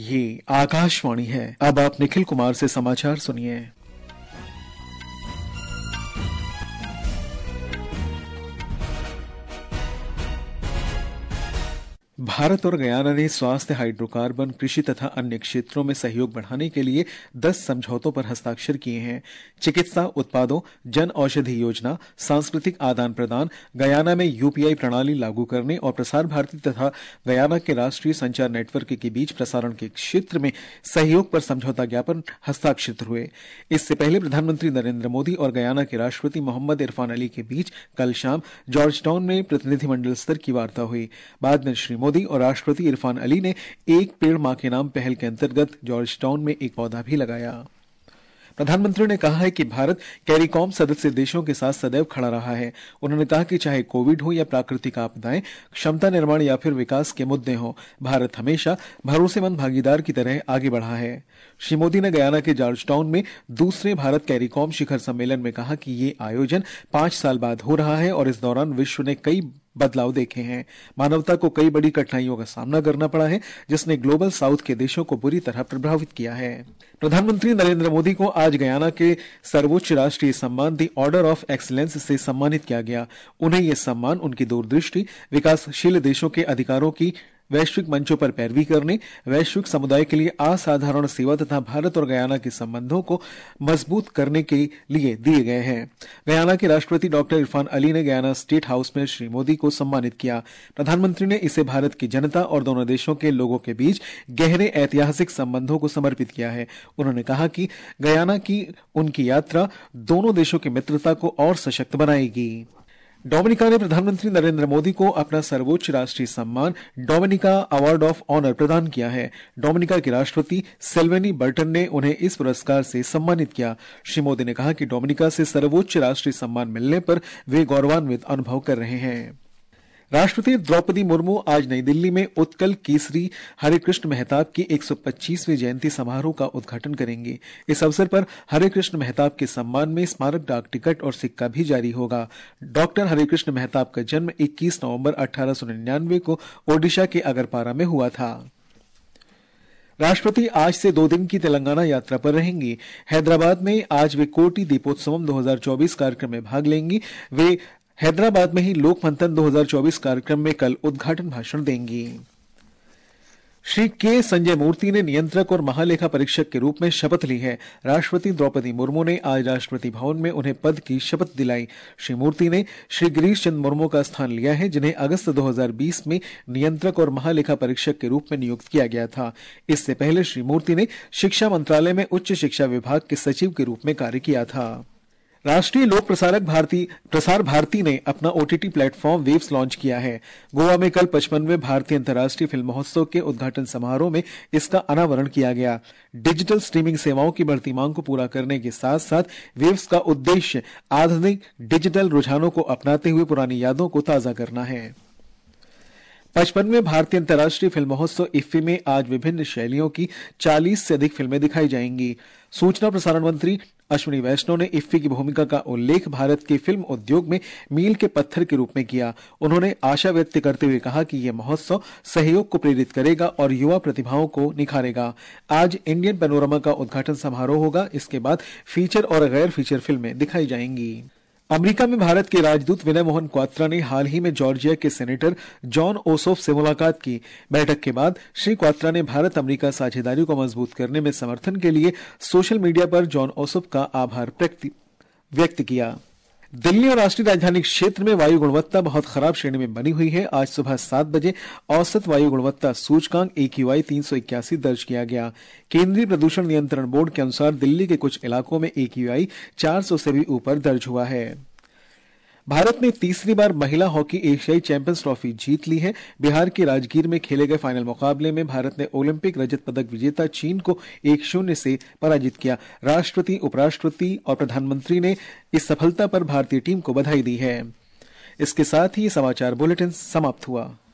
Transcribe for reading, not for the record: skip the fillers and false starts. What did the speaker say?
ये आकाशवाणी है। अब आप निखिल कुमार से समाचार सुनिए। भारत और गयाना ने स्वास्थ्य, हाइड्रोकार्बन, कृषि तथा अन्य क्षेत्रों में सहयोग बढ़ाने के लिए 10 समझौतों पर हस्ताक्षर किए हैं। चिकित्सा उत्पादों, जन औषधि योजना, सांस्कृतिक आदान प्रदान, गयाना में यूपीआई प्रणाली लागू करने और प्रसार भारती तथा गयाना के राष्ट्रीय संचार नेटवर्क के बीच प्रसारण के क्षेत्र में सहयोग पर समझौता ज्ञापन हस्ताक्षरित हुए। इससे पहले प्रधानमंत्री नरेंद्र मोदी और गयाना के राष्ट्रपति मोहम्मद इरफान अली के बीच कल शाम जॉर्ज टाउन में प्रतिनिधिमंडल स्तर की वार्ता हुई। बाद में श्री मोदी और राष्ट्रपति इरफान अली ने एक पेड़ मां के नाम पहल के अंतर्गत जॉर्ज टाउन में एक पौधा भी लगाया। प्रधानमंत्री ने कहा है कि भारत कैरिकॉम सदस्य देशों के साथ सदैव खड़ा रहा है। उन्होंने कहा कि चाहे कोविड हो या प्राकृतिक आपदाएं, क्षमता निर्माण या फिर विकास के मुद्दे हों, भारत हमेशा भरोसेमंद भागीदार की तरह आगे बढ़ा है। श्री मोदी ने गयाना के जॉर्ज टाउन में दूसरे भारत कैरिकॉम शिखर सम्मेलन में कहा कि ये आयोजन 5 साल बाद हो रहा है और इस दौरान विश्व ने कई बदलाव देखे हैं। मानवता को कई बड़ी कठिनाइयों का सामना करना पड़ा है, जिसने ग्लोबल साउथ के देशों को बुरी तरह प्रभावित किया है। प्रधानमंत्री नरेंद्र मोदी को आज गयाना के सर्वोच्च राष्ट्रीय सम्मान द ऑर्डर ऑफ एक्सीलेंस से सम्मानित किया गया। उन्हें यह सम्मान उनकी दूरदृष्टि, विकासशील देशों के अधिकारों की वैश्विक मंचों पर पैरवी करने, वैश्विक समुदाय के लिए असाधारण सेवा तथा भारत और गयाना के संबंधों को मजबूत करने के लिए दिए गए हैं। गयाना के राष्ट्रपति डॉक्टर इरफान अली ने गयाना स्टेट हाउस में श्री मोदी को सम्मानित किया। प्रधानमंत्री ने इसे भारत की जनता और दोनों देशों के लोगों के बीच गहरे ऐतिहासिक संबंधों को समर्पित किया है। उन्होंने कहा कि गयाना की उनकी यात्रा दोनों देशों की मित्रता को और सशक्त बनाएगी। डोमिनिका ने प्रधानमंत्री नरेंद्र मोदी को अपना सर्वोच्च राष्ट्रीय सम्मान डोमिनिका अवार्ड ऑफ ऑनर प्रदान किया है। डोमिनिका के राष्ट्रपति सेल्वेनी बर्टन ने उन्हें इस पुरस्कार से सम्मानित किया। श्री मोदी ने कहा कि डोमिनिका से सर्वोच्च राष्ट्रीय सम्मान मिलने पर वे गौरवान्वित अनुभव कर रहे हैं। राष्ट्रपति द्रौपदी मुर्मू आज नई दिल्ली में उत्कल केसरी हरे कृष्ण मेहताब की 125वीं जयंती समारोह का उद्घाटन करेंगे। इस अवसर पर हरे कृष्ण मेहताब के सम्मान में स्मारक डाक टिकट और सिक्का भी जारी होगा। डॉक्टर हरे कृष्ण मेहताब का जन्म 21 नवंबर 1899 को ओडिशा के अगरपारा में हुआ था। राष्ट्रपति आज से 2 दिन की तेलंगाना यात्रा पर रहेंगी। हैदराबाद में आज वे कोटि दीपोत्सवम 2024 कार्यक्रम में भाग लेंगी। वे हैदराबाद में ही लोक मंथन 2024 कार्यक्रम में कल उद्घाटन भाषण देंगी। श्री के संजय मूर्ति ने नियंत्रक और महालेखा परीक्षक के रूप में शपथ ली है। राष्ट्रपति द्रौपदी मुर्मू ने आज राष्ट्रपति भवन में उन्हें पद की शपथ दिलाई। श्री मूर्ति ने श्री गिरीश चंद्र मुर्मू का स्थान लिया है, जिन्हें अगस्त 2020 में नियंत्रक और महालेखा परीक्षक के रूप में नियुक्त किया गया था। इससे पहले श्री मूर्ति ने शिक्षा मंत्रालय में उच्च शिक्षा विभाग के सचिव के रूप में कार्य किया था। राष्ट्रीय लोक प्रसार भारती ने अपना ओटीटी प्लेटफॉर्म वेव्स लॉन्च किया है। गोवा में कल 55वें भारतीय अंतर्राष्ट्रीय फिल्म महोत्सव के उद्घाटन समारोह में इसका अनावरण किया गया। डिजिटल स्ट्रीमिंग सेवाओं की बढ़ती मांग को पूरा करने के साथ साथ वेव्स का उद्देश्य आधुनिक डिजिटल रुझानों को अपनाते हुए पुरानी यादों को ताजा करना है। 55वें भारतीय अंतर्राष्ट्रीय फिल्म महोत्सव इफ्फी में आज विभिन्न शैलियों की 40 से अधिक फिल्में दिखाई जाएंगी। सूचना प्रसारण मंत्री अश्विनी वैष्णव ने इफ्फी की भूमिका का उल्लेख भारत के फिल्म उद्योग में मील के पत्थर के रूप में किया। उन्होंने आशा व्यक्त करते हुए कहा कि यह महोत्सव सहयोग को प्रेरित करेगा और युवा प्रतिभाओं को निखारेगा। आज इंडियन पैनोरमा का उद्घाटन समारोह होगा। इसके बाद फीचर और गैर फीचर फिल्में दिखाई जाएंगी। अमेरिका में भारत के राजदूत विनय मोहन क्वात्रा ने हाल ही में जॉर्जिया के सेनेटर जॉन ओसोफ से मुलाकात की। बैठक के बाद श्री क्वात्रा ने भारत अमेरिका साझेदारी को मजबूत करने में समर्थन के लिए सोशल मीडिया पर जॉन ओसोफ का आभार व्यक्त किया। दिल्ली और राष्ट्रीय राजधानी क्षेत्र में वायु गुणवत्ता बहुत खराब श्रेणी में बनी हुई है। आज सुबह 7 बजे औसत वायु गुणवत्ता सूचकांक AQI 381 दर्ज किया गया। केंद्रीय प्रदूषण नियंत्रण बोर्ड के अनुसार दिल्ली के कुछ इलाकों में AQI 400 से भी ऊपर दर्ज हुआ है। भारत ने तीसरी बार महिला हॉकी एशियाई चैंपियंस ट्रॉफी जीत ली है। बिहार के राजगीर में खेले गए फाइनल मुकाबले में भारत ने ओलंपिक रजत पदक विजेता चीन को 1-0 से पराजित किया। राष्ट्रपति, उपराष्ट्रपति और प्रधानमंत्री ने इस सफलता पर भारतीय टीम को बधाई दी है। इसके साथ ही समाचार बुलेटिन समाप्त हुआ।